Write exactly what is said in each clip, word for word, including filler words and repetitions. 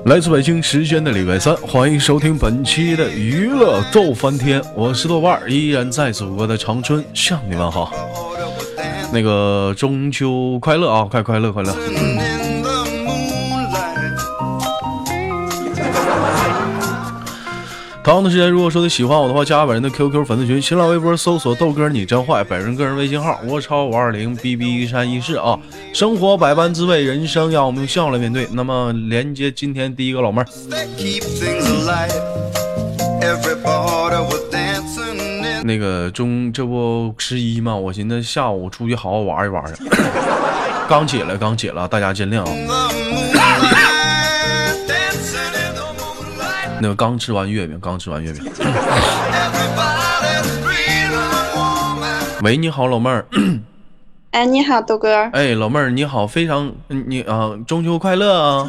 来自北京时间的礼拜三，欢迎收听本期的娱乐逗翻天，我是豆瓣，依然在祖国的长春向你们好。那个中秋快乐啊，快快乐快乐。同样的时间，如果说你喜欢我的话，加本人的 Q Q 粉丝群，新浪微博搜索豆哥你真坏，本人个人微信号我超五二零 B B 一三一四啊。生活百般滋味，人生要我们用笑来面对。那么连接今天第一个老妹儿，那个中这不十一嘛，我寻思下午出去好好玩一玩去。刚起来，刚起来，大家见谅啊。那个刚吃完月饼，刚吃完月饼。喂，你好，老妹儿。 哎，你好，豆哥。 哎，老妹儿，你好，非常你啊，中秋快乐啊！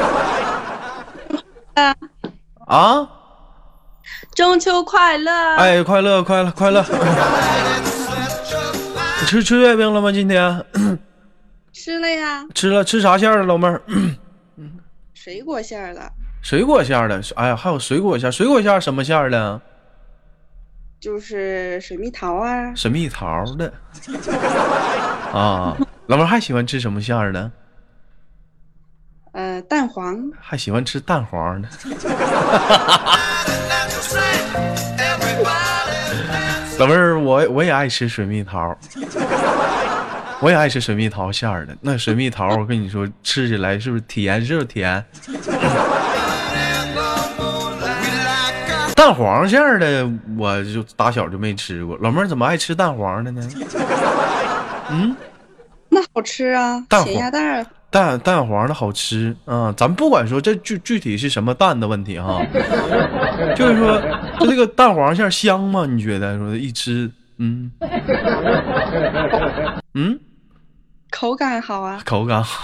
啊啊！ 中秋快乐！ 哎，快乐，快乐，快乐！吃吃月饼了吗？今天？ 吃了呀。 吃了，吃啥馅儿的，老妹儿？ 水果馅的。 水果馅的，哎呀，还有水果馅，水果馅什么馅的？ 就是水蜜桃啊。 水蜜桃的。啊，老妹儿还喜欢吃什么馅的？ 呃，蛋黄。 还喜欢吃蛋黄的。老妹儿，我我也爱吃水蜜桃。我也爱吃水蜜桃馅的。那水蜜桃，我跟你说，吃起来是不是甜？是不是甜？蛋黄馅的我就打小就没吃过，老妹儿怎么爱吃蛋黄的呢？嗯， 那好吃啊， 蛋咸鸭蛋蛋蛋黄的好吃啊！咱们不管说这具具体是什么蛋的问题哈，就是说就这个蛋黄馅香吗？你觉得说一吃，嗯嗯， 口感好啊， 口感好。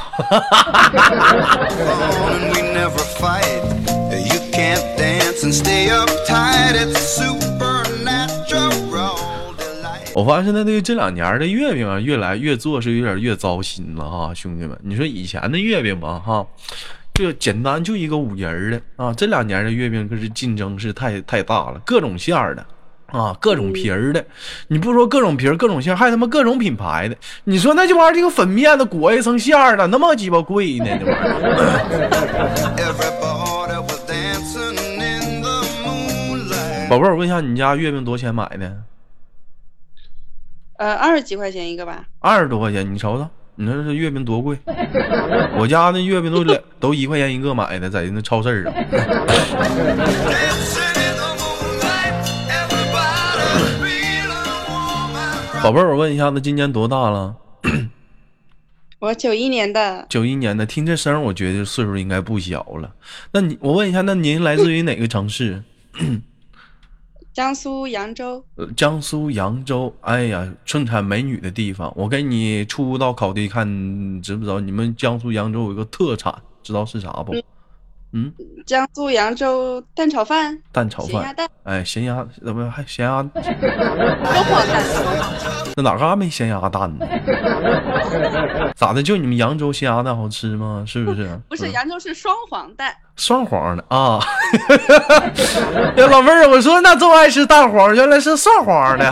我发现那这这两年的月饼啊，越来越做是有点越糟心了哈，兄弟们，你说以前的月饼吧哈，就简单就一个五仁的啊，这两年的月饼可是竞争是太太大了，各种馅儿的啊，各种皮儿的，你不说各种皮儿各种馅儿，还他妈各种品牌的，你说那这玩意儿这个粉面的裹一层馅儿的，那么鸡巴贵呢，这玩意儿。宝贝儿，我问一下，你家月饼多少钱买的？ 呃，二十几块钱一个吧。 二十多块钱，你瞅瞅，你说这月饼多贵？我家那月饼都两都一块钱一个买的，在那超市上。宝贝儿，我问一下，那今年多大了？ 我九一年的。 九一年的，听这声我觉得岁数应该不小了。那你，我问一下，那您来自于哪个城市？ 江苏扬州。 呃，江苏扬州，哎呀，盛产美女的地方。我给你出道考题看，知不知道？你们江苏扬州有一个特产，知道是啥不？嗯， 江苏扬州蛋炒饭。 蛋炒饭， 咸鸭蛋。 哎，咸鸭怎么还咸鸭？ 双黄蛋。 那哪嘎没咸鸭蛋呢？咋的？就你们扬州咸鸭蛋好吃吗？是不是？ 不是，扬州是双黄蛋。 双黄的啊！老妹儿，我说那这么爱吃蛋黄，原来是双黄的。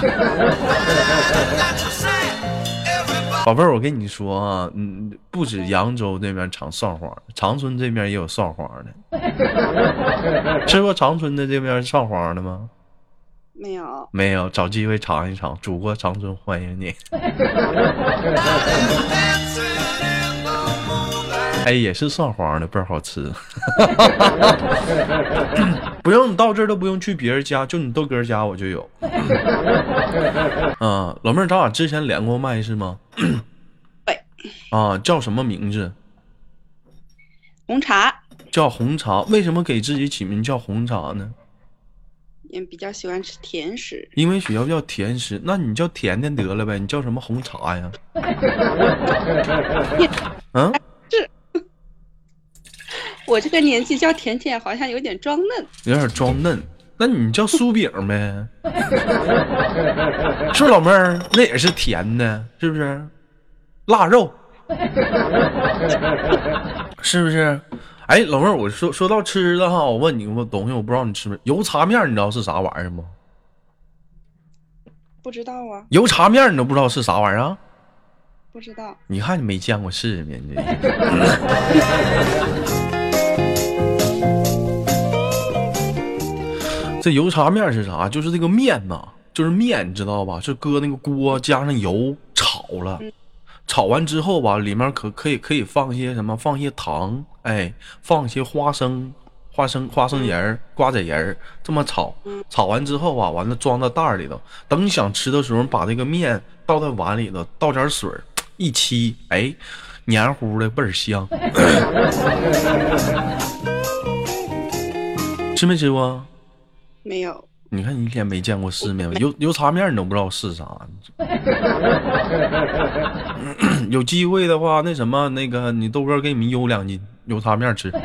宝贝儿，我跟你说啊，嗯，不止扬州这边产蒜黄，长春这边也有蒜黄的。吃过长春的这边蒜黄的吗？ 没有， 没有，找机会尝一尝。祖国长春欢迎你。哎，也是蒜黄的，倍儿好吃。不用你到这儿都不用去别人家，就你豆哥家我就有。啊，老妹儿，咱俩之前连过麦是吗？ 对。 啊，叫什么名字？ 红茶。 叫红茶，为什么给自己起名叫红茶呢？ 也比较喜欢吃甜食。 因为学校叫甜食，那你叫甜甜得了呗，你叫什么红茶呀？嗯。 我这个年纪叫甜甜好像有点装嫩， 有点装嫩。那你叫酥饼呗？是不是老妹儿？那也是甜的，是不是？腊肉，是不是？ 哎，老妹儿，我说说到吃的哈，我问你个东西，我不知道你吃没？油茶面，你知道是啥玩意儿吗？ 不知道啊， 油茶面你都不知道是啥玩意儿啊？ 不知道。 你看你没见过世面，这这油茶面是啥？就是这个面呐，就是面，你知道吧？是搁那个锅加上油炒了，炒完之后吧，里面可可以可以放一些什么？放一些糖，哎，放一些花生。花生花生仁儿、瓜子仁儿，这么炒，炒完之后啊，完了装到袋儿里头。等你想吃的时候，把这个面倒在碗里头，倒点水，一沏，哎，黏糊的，倍儿香。吃没吃过？ 没有。 你看你一天没见过世面，油油茶面你都不知道是啥。有机会的话，那什么，那个你豆哥给你们邮两斤油茶面吃。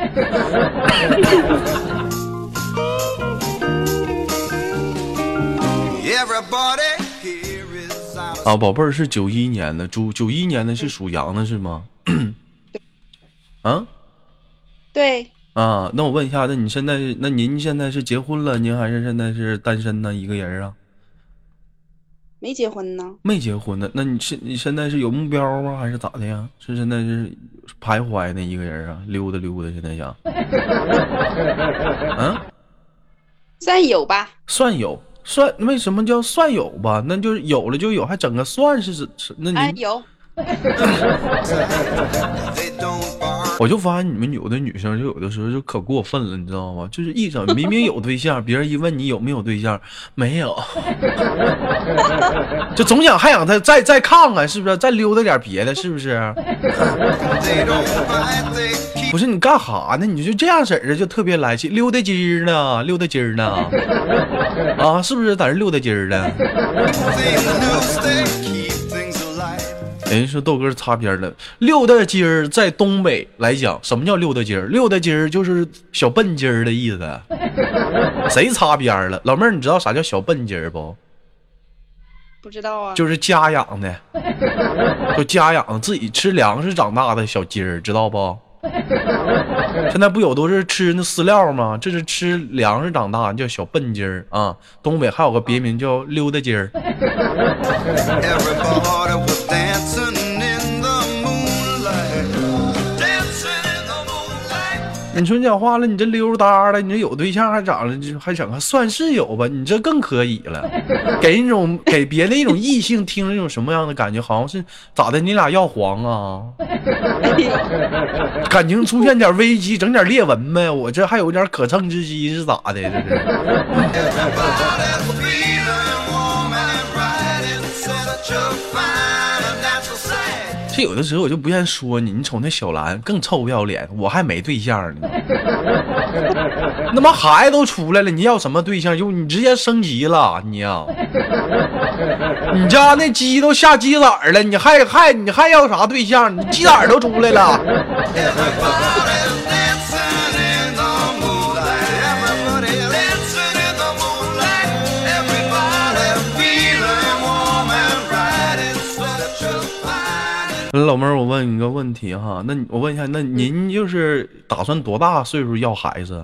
啊，宝贝儿是九一年的，猪九一年的是属羊的是吗？啊？ 对。 啊，那我问一下，那你现在，那您现在是结婚了，您还是现在是单身呢？一个人啊？ 没结婚呢。 没结婚呢？那你现你现在是有目标吗？还是咋的呀？是现在是徘徊呢？一个人啊，溜达溜达，现在想？啊？ 算有吧。 算有，算为什么叫算有吧？那就是有了就有，还整个算是是那你、 哎、有。 我就发现你们有的女生就有的时候就可过分了，你知道吗？就是一整明明有对象，别人一问你有没有对象，没有，就总想还想再再再看看，是不是？再溜达点别的，是不是？不是你干哈呢？你就这样式儿的就特别来气，溜达筋儿呢，溜达筋儿呢，啊，是不是在这溜达筋儿呢？人说豆哥擦边了，溜达筋儿在东北来讲，什么叫溜达筋儿？溜达筋儿就是小笨筋儿的意思。谁擦边了？老妹儿，你知道啥叫小笨筋儿不？ 不知道啊。 就是家养的，就家养的，自己吃粮食长大的小筋儿，知道不？现在不有都是吃那饲料吗？这是吃粮食长大，叫小笨筋儿啊。东北还有个别名叫溜达筋儿。你说你讲话了，你这溜达的，你这有对象还长了，还整个算是有吧？你这更可以了，给人一种给别的一种异性听着一种什么样的感觉？好像是咋的？你俩要黄啊？感情出现点危机，整点裂纹呗？我这还有点可乘之机是咋的？这是。这有的时候我就不愿说你，你瞅那小兰更臭不要脸，我还没对象呢，他妈孩子都出来了，你要什么对象？就你直接升级了，你呀、啊，你家那鸡都下鸡崽了，你还还你还要啥对象？你鸡崽都出来了。老妹儿，我问你个问题哈，那我问一下，那您就是打算多大岁数要孩子？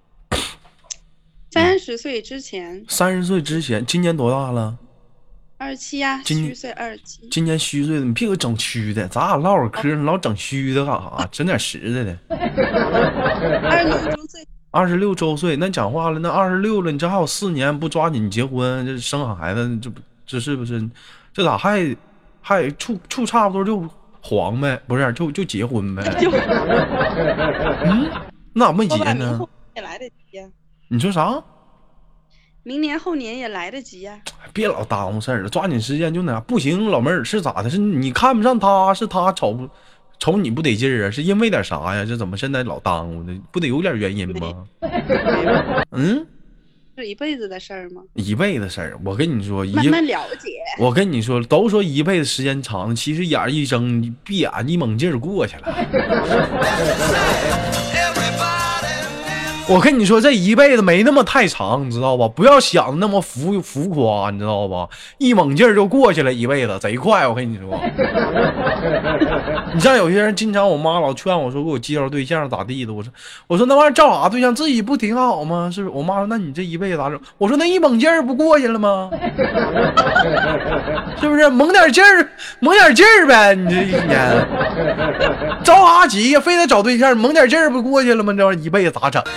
三十岁之前。 三十岁之前，今年多大了？ 二十七呀，虚岁二十七。 今年虚岁的，你别给我整虚的，咱俩唠会嗑，你老整虚的干啥？整点实在的。 二十六周岁。 二十六周岁，那讲话了，那二十六了，你这还有四年不抓紧结婚，这生孩子，这不这是不是？这咋还还处处差不多就？黄呗，不是就就结婚呗？嗯，那咋没结呢？ 也来得及呀。 你说啥？ 明年后年也来得及呀。 别老耽误事儿了，抓紧时间就那不行。老妹儿是咋的？是你看不上他，是他瞅不瞅你不得劲儿啊？是因为点啥呀？这怎么现在老耽误呢？不得有点原因吗？嗯。 是一辈子的事儿吗？ 一辈子事儿，我跟你说， 慢慢了解。 我跟你说，都说一辈子时间长，其实眼一睁，闭眼一猛劲儿过去了。 我跟你说，这一辈子没那么太长，你知道吧？不要想的那么浮浮夸，你知道吧？一猛劲儿就过去了，一辈子贼快。我跟你说，你像有些人，经常我妈老劝我说，给我介绍对象咋地的。我说，我说那玩意儿照啥对象，自己不挺好吗？是不是？我妈说，那你这一辈子咋整？我说那一猛劲儿不过去了吗？是不是？猛点劲儿，猛点劲儿呗！你这一天着啥急呀？非得找对象，猛点劲儿不过去了吗？这玩意儿一辈子咋整？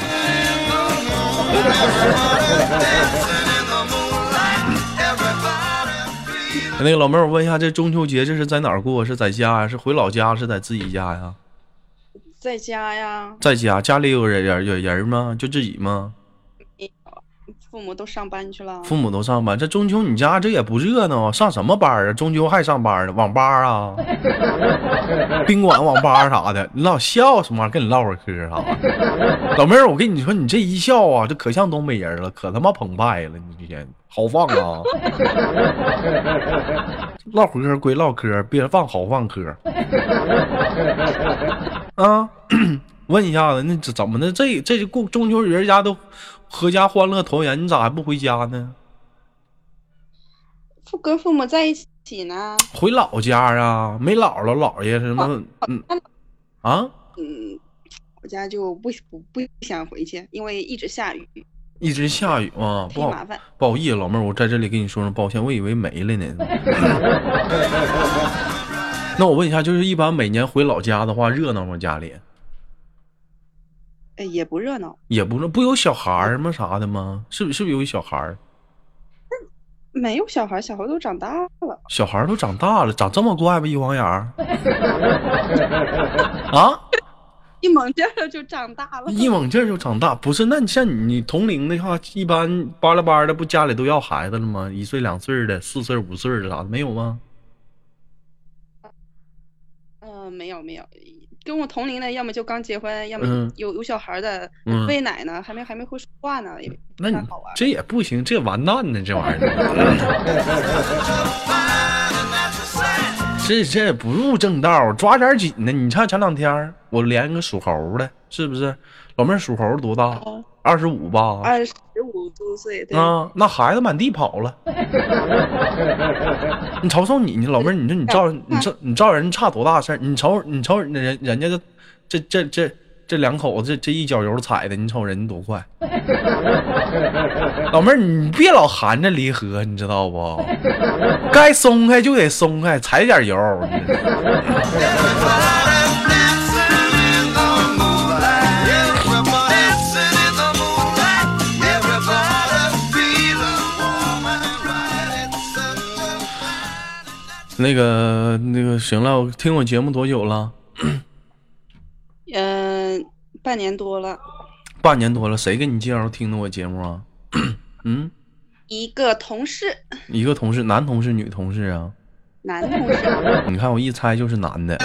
那个老妹儿，我问一下，这中秋节这是在哪儿过？是在家呀？是回老家？是在自己家呀？ 在家呀。 在家，家里有人有有人吗？就自己吗？ 父母都上班去了。 父母都上班，这中秋你家这也不热闹，上什么班啊？中秋还上班呢？网吧啊？宾馆、网吧啥的？你老笑什么玩意儿？跟你唠会儿嗑啥？老妹儿，我跟你说，你这一笑啊，这可像东北人了，可他妈澎湃了！你这好放啊！唠嗑归唠嗑，别放好放嗑啊！问一下子，那怎么的？这这过中秋人家都阖家欢乐团圆，你咋还不回家呢？ 父跟父母在一起呢。 回老家啊？没姥姥姥爷什么？嗯啊？ 嗯，我家就不不不想回去，因为一直下雨。 一直下雨啊，不好麻烦。 不好意思，老妹儿，我在这里跟你说声抱歉，我以为没了呢。那我问一下，就是一般每年回老家的话，热闹吗？家里？ 哎，也不热闹。 也不热，不有小孩儿吗？啥的吗？是不是？是不是有小孩儿？ 没有小孩，小孩都长大了。 小孩都长大了，长这么快吧？一晃眼儿啊？ 一猛劲儿就长大了， 一猛劲儿就长大，不是？那你像你你同龄的话，一般巴拉巴的不家里都要孩子了吗？一岁两岁的，四岁五岁的啥的没有吗？ 呃，没有没有，跟我同龄的，要么就刚结婚，要么嗯有有小孩的， 嗯喂奶呢，还没还没会说话呢，也那你不太好玩。 这也不行，这完蛋呢，这玩意儿。这这也不入正道，抓点紧呢。你看前两天我连个属猴的，是不是？老妹儿属猴多大？二十五吧？ 二十五多岁，对啊，那孩子满地跑了。你瞅瞅你，你老妹儿，你说你照你照你照人差多大事儿？你瞅你瞅人人家这这这这这两口子这一脚油踩的，你瞅人多快。老妹儿，你别老含着离合，你知道不？该松开就得松开，踩点油。那个那个行了，我听我节目多久了？ 嗯、呃，半年多了。 半年多了，谁给你介绍听的我节目啊？嗯， 一个同事。 一个同事，男同事女同事啊？ 男同事。 你看我一猜就是男的。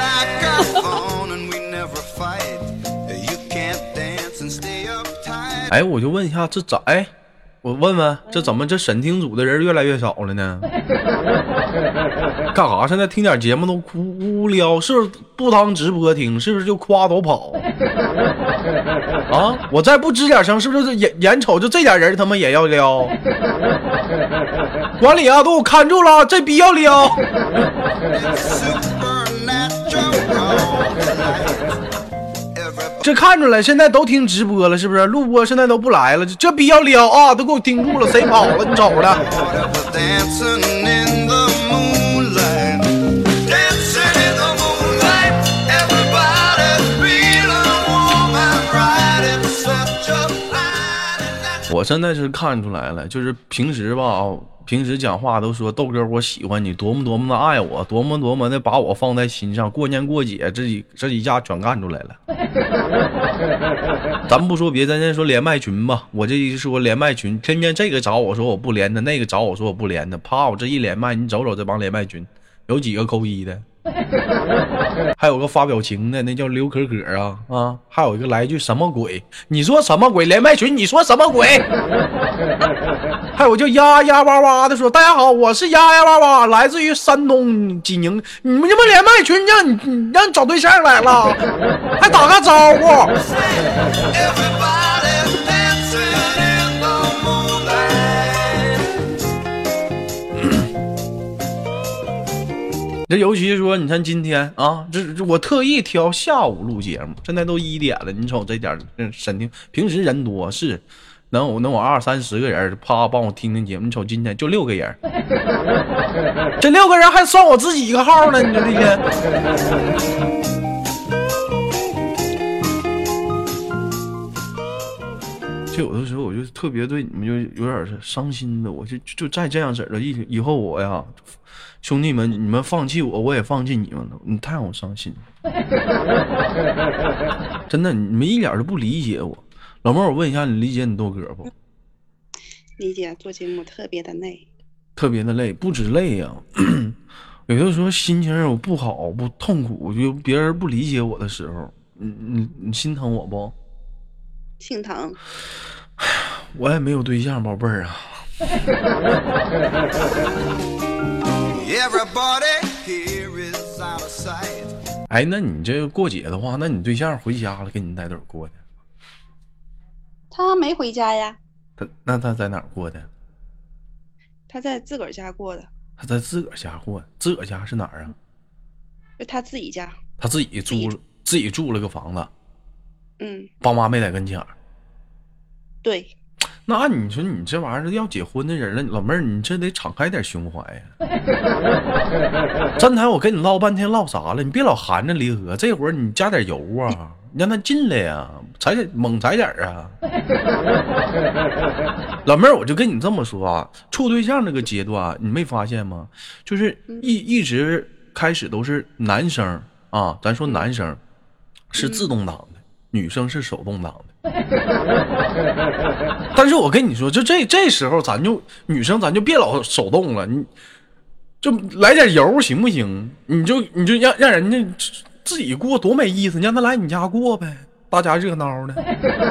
哎，我就问一下，这咋？哎，我问问，这怎么这审听组的人越来越少了呢？干啥？现在听点节目都无聊，是不是不当直播听？是不是就夸都跑？啊！我再不吱点声，是不是眼眼瞅就这点人他妈也要撩？管理啊，都给我看住了，这逼要撩！这看出来，现在都听直播了，是不是？录播现在都不来了，这逼要撩啊！都给我盯住了，谁跑了？你瞅着。我现在是看出来了，就是平时吧，平时讲话都说豆哥我喜欢你，多么多么的爱我，多么多么的把我放在心上，过年过节这几这几下全干出来了。咱不说别，咱先说连麦群吧，我这一说连麦群，天天这个找我说我不连的，那个找我说我不连的，啪，我这一连麦，你瞅瞅这帮连麦群，有几个扣一的？还有个发表情的，那叫刘可可啊啊！还有一个来一句什么鬼？你说什么鬼？连麦群你说什么鬼？还有叫呀呀哇哇的说，大家好，我是呀呀哇哇，来自于山东济宁。你们这不连麦群让你让你找对象来了，还打个招呼。 这尤其是说，你看今天啊，这这我特意挑下午录节目，现在都一点了，你瞅这点审听，平时人多是，能有能有二三十个人，啪帮我听听节目，你瞅今天就六个人，这六个人还算我自己一个号呢，你说这些。就有的时候我就特别对你们就有点是伤心的，我就就再这样式的，以以后我呀，兄弟们，你们放弃我，我也放弃你们了，你太让我伤心了，真的，你们一点都不理解我。老妹儿，我问一下，你理解你豆哥不？ 理解，做节目特别的累， 特别的累，不止累呀、啊，有的时候心情有不好、不痛苦，就别人不理解我的时候，你你你心疼我不？ 心疼。 我也没有对象，宝贝儿啊。哎，那你这过节的话，那你对象回家了，给你带队过的？ 他没回家呀。 他那他在哪儿过的？ 他在自个儿家过的。 他在自个儿家过，自个儿家是哪儿啊？ 就他自己家。 他自己租自己自己住了个房子。 嗯， 爸妈没在跟前儿。 对。 那你说你这玩意儿要结婚的人了，老妹儿，你这得敞开点胸怀呀！站台我跟你唠半天，唠啥了？你别老含着离合，这会儿你加点油啊，你让他进来呀，踩点猛踩点啊！老妹儿，我就跟你这么说啊，处对象这个阶段，你没发现吗？就是一一直开始都是男生啊，咱说男生是自动挡的，女生是手动挡的。但是我跟你说，就这这时候，咱就女生咱就别老手动了，你就来点油行不行？你就你就让让人家自己过，多没意思！你让他来你家过呗，大家热闹的，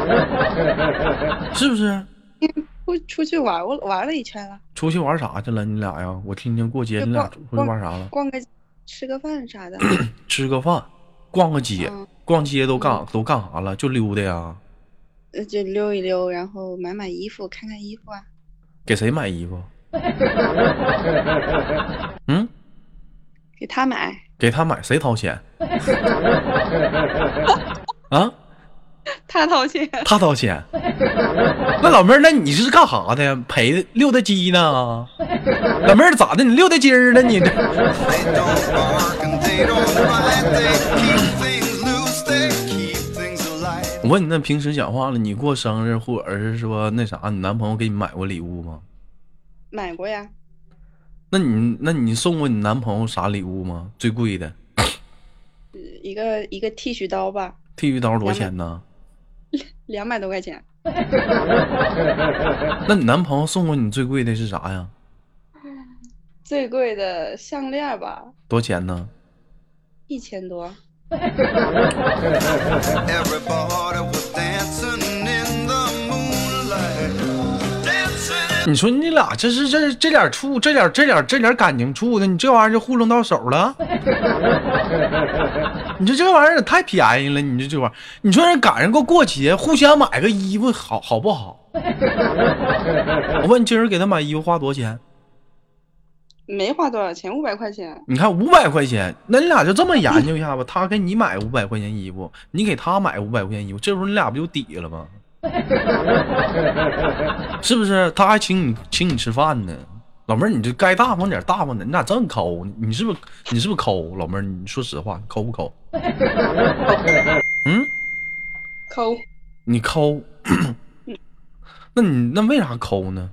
是不是？ 出出去玩玩了一圈了。 出去玩啥去了？你俩呀？我听听过节你俩出去玩啥了？ 逛个吃个饭啥的。 吃个饭，逛个街，嗯、逛街都干、嗯、都干啥了？就溜达呀。 呃，就溜一溜，然后买买衣服，看看衣服啊。 给谁买衣服？嗯， 给他买。 给他买，谁掏钱？啊？ 他掏钱。 他掏钱。那老妹儿，那你是干啥的呀？陪溜达鸡呢？老妹儿咋的？你溜达鸡儿呢？你这。我问你，那平时讲话了，你过生日或者是说那啥，你男朋友给你买过礼物吗？ 买过呀。 那你那你送过你男朋友啥礼物吗？最贵的？ 一个一个剃须刀吧。 剃须刀多少钱呢？ 两百多块钱。 那你男朋友送过你最贵的是啥呀？ 最贵的项链吧。 多少钱呢？ 一千多。 你说你俩这是这这点处这点这点这点感情处的，你这玩意儿就糊弄到手了？你说这玩意儿也太便宜了，你这这玩意儿，你说人赶上个过节，互相买个衣服好好不好？我问你今儿给他买衣服花多少钱？ 没花多少钱，五百块钱。 你看五百块钱，那你俩就这么研究一下吧。他给你买五百块钱衣服，你给他买五百块钱衣服，这时候你俩不就抵了吗？是不是？他还请你请你吃饭呢，老妹儿，你这该大方点大方点，你咋这么抠？你是不是你是不是抠？老妹儿，你说实话，抠不抠？嗯， 抠。 你抠？那你那为啥抠呢？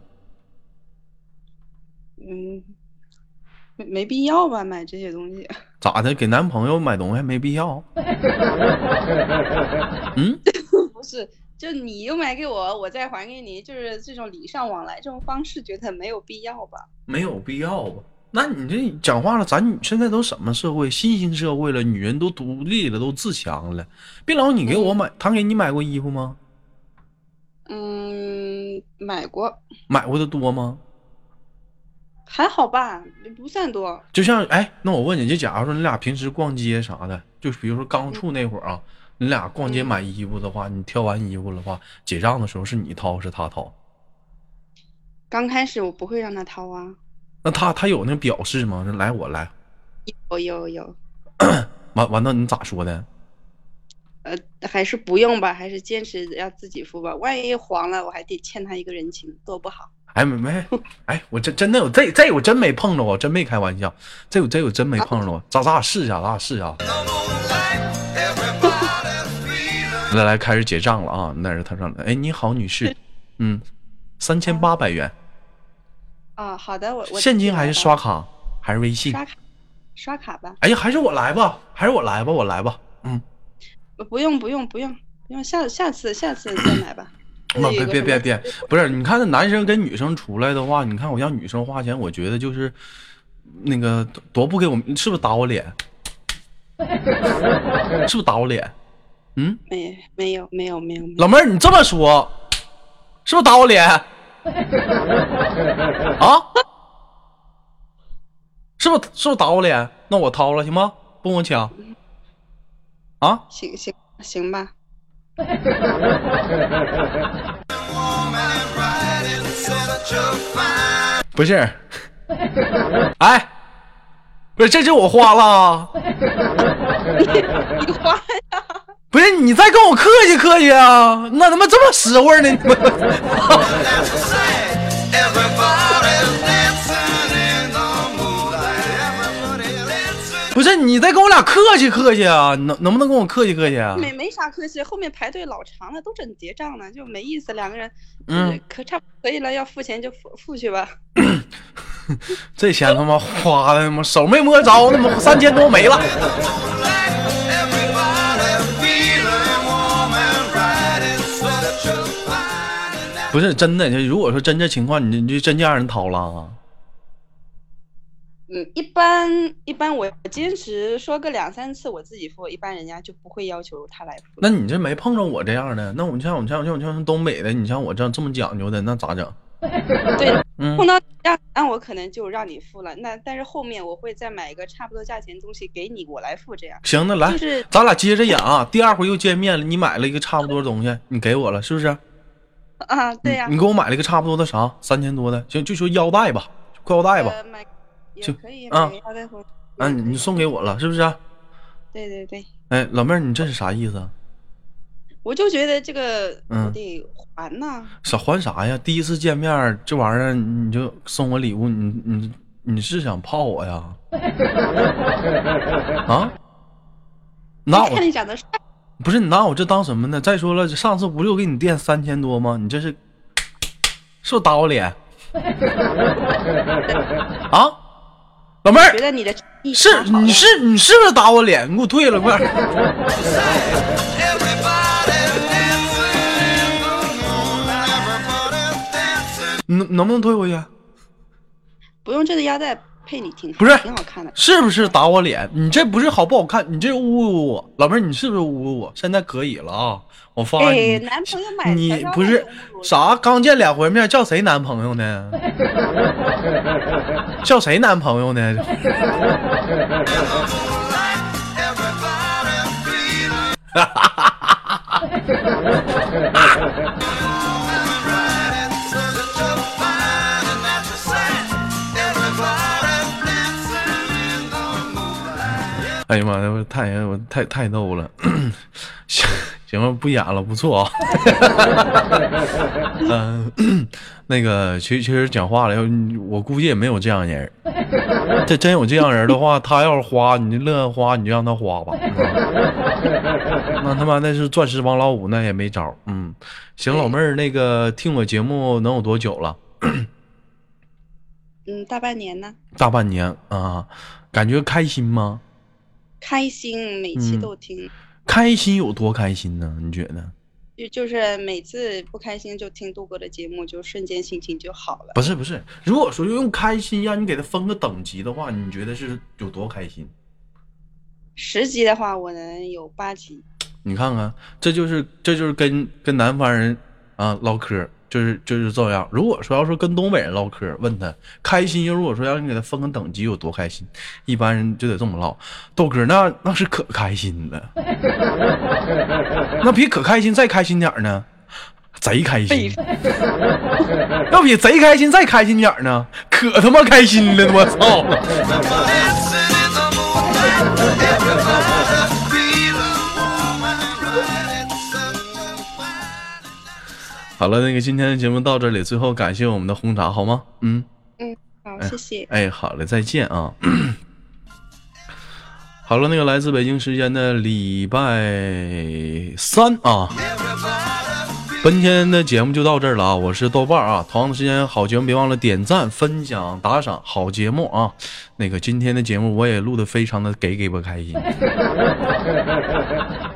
嗯。没, 没必要吧，买这些东西。 咋的？给男朋友买东西还没必要？嗯， 不是，就你又买给我，我再还给你，就是这种礼尚往来这种方式，觉得没有必要吧？ 没有必要吧？那你这讲话了，咱现在都什么社会？新兴社会了，女人都独立了，都自强了。别老你给我买，嗯、他给你买过衣服吗？ 嗯，买过。 买过的多吗？ 还好吧，不算多。 就像哎，那我问你，就假如说你俩平时逛街啥的，就比如说刚处那会儿啊，嗯、你俩逛街买衣服的话，嗯、你挑完衣服的话，结账的时候是你掏是他掏？ 刚开始我不会让他掏啊。 那他他有那表示吗？说来我来。 有有有。 完完了，你咋说的？ 呃，还是不用吧，还是坚持要自己付吧。万一黄了，我还得欠他一个人情，多不好。 哎没没，哎，我真真的有这这我真没碰着过，真没开玩笑，这我这我真没碰着过。咱咱俩试一下，咱俩试一下。来来，开始结账了啊！那是他上来，哎，你好，女士，嗯，三千八百元。 啊，好的，我我现金还是刷卡还是微信？ 刷卡，刷卡吧。 哎呀，还是我来吧，还是我来吧，我来吧，嗯。 不用不用不用不用，下下次下次再买吧。 别别别别，不是，你看这男生跟女生出来的话，你看我让女生花钱，我觉得就是那个多不给我，是不是打我脸？是不是打我脸？嗯， 没没有没有没有。 老妹儿，你这么说，是不是打我脸？啊？是不是是不是打我脸？那我掏了行吗？不跟我抢。啊， 行行行吧。 不是，哎，不是，这就我花了。 你, 你花呀？ 不是，你再跟我客气客气啊？那他妈这么实惠呢？你们。不是，你再跟我俩客气客气啊？能能不能跟我客气客气啊？ 没没啥客气，后面排队老长了，都整结账了，就没意思。两个人， 嗯， 可差不多可以了，要付钱就付付去吧。 这钱他妈花的他妈手没摸着，他妈三千多没了。不是真的，如果说真这情况，你你就真就让人掏了啊？ 嗯，一般一般我坚持说个两三次我自己付，一般人家就不会要求他来付。 那你这没碰着我这样的，那我像我像像像东北的，你像我这样这么讲究的，那咋整？ 对， 嗯， 碰到这样，那我可能就让你付了。那但是后面我会再买一个差不多价钱的东西给你，我来付这样。 行，那来， 就是咱俩接着演啊。第二回又见面了，你买了一个差不多的东西，你给我了，是不是？ 啊，对呀、啊。 你给我买了一个差不多的啥？三千多的，行，就说腰带吧，裤腰带吧。 呃买也可以啊， 啊， 你送给我了是不是？ 对对对。 哎，老妹儿，你这是啥意思？ 我就觉得这个嗯我得还呐。 啥还啥呀？第一次见面这玩意儿你就送我礼物，你你你是想泡我呀？啊？拿我看你长得帅。 不是你拿我这当什么呢？再说了，上次不是我给你垫三千多吗？你这是是不是打我脸？啊？老妹儿， 觉得你的是你是你是不是打我脸？你给我退了，快点！能能不能退回去？ 不用，这个腰带配你挺不是挺好看的， 是不是打我脸？你这不是好不好看？你这侮辱我，老妹儿，你是不是侮辱我？现在可以了啊！我发你， 哎、男朋友买你不是啥？刚见两回面，叫谁男朋友呢？叫谁男朋友呢？哈哈哈哈哈！哎呀妈呀，太我太太逗了，行行吧，不演了，不错啊。嗯、呃，那个其实其实讲话了，要我估计也没有这样人。这真有这样人的话，他要是花，你就乐意花，你就让他花吧。嗯、那他妈那是钻石王老五，那也没招。嗯，行，老妹儿，那个听我节目能有多久了？ 嗯，大半年呢。 大半年啊，感觉开心吗？ 开心，每期都听、 嗯。开心有多开心呢？你觉得？ 就就是每次不开心就听杜哥的节目，就瞬间心情就好了。 不是不是，如果说用开心让你给他分个等级的话，你觉得是有多开心？ 十级的话，我能有八级。 你看看，这就是这就是跟跟南方人啊唠嗑。就是就是这样。如果说要是跟东北人唠嗑，问他开心，如果说要你给他分个等级有多开心，一般人就得这么唠。豆哥那那是可开心了，那比可开心再开心点呢，贼开心。要比贼开心再开心点呢，可他妈开心了，我操！ 好了，那个今天的节目到这里，最后感谢我们的红茶，好吗？嗯嗯，好， 哎谢谢。 哎，好了，再见啊。好了，那个来自北京时间的礼拜三啊，本天的节目就到这儿了啊！我是豆瓣啊，同样的时间好节目别忘了点赞、分享、打赏，好节目啊！那个今天的节目我也录得非常的给给不开心。